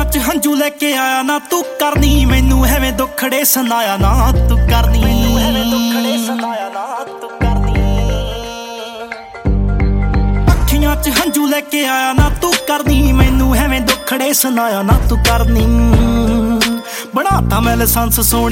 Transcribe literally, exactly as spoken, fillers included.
ਅੱਖੀਆਂ 'ਚ ਹੰਝੂ ਲੈ ਕੇ ਆਇਆ ਨਾ ਤੂੰ ਕਰਨੀ ਮੈਨੂੰ ਐਵੇਂ ਦੁੱਖੜੇ ਸੁਣਾਇਆ ਨਾ ਤੂੰ ਕਰਨੀ ਮੈਨੂੰ ਐਵੇਂ ਦੁੱਖੜੇ ਸੁਣਾਇਆ ਨਾ ਤੂੰ ਕਰਨੀ ਅੱਖੀਆਂ 'ਚ ਹੰਝੂ ਲੈ ਕੇ ਆਇਆ ਨਾ ਤੂੰ ਕਰਨੀ ਮੈਨੂੰ ਐਵੇਂ ਦੁੱਖੜੇ ਸੁਣਾਇਆ ਨਾ ਤੂੰ ਕਰਨੀ ਬਣਾਤਾ ਮੈਂ ਲਾਇਸੈਂਸ ਸੋਹਣੀ